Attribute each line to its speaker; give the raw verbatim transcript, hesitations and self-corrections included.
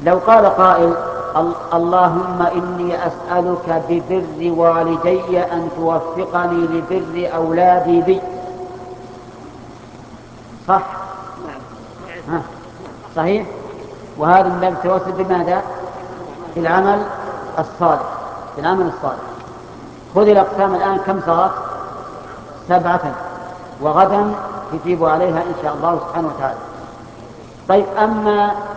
Speaker 1: لو قال قائل: اللهم إني أسألك ببر والدي أن توفقني لبر أولادي بي، صح؟ ها. صحيح. وهذا من باب التوسل بماذا؟ بالعمل الصالح، بالعمل الصالح. خذ الأقسام الآن كم صارت؟ سبعة، وغدا تجيب عليها إن شاء الله سبحانه وتعالى. طيب، أما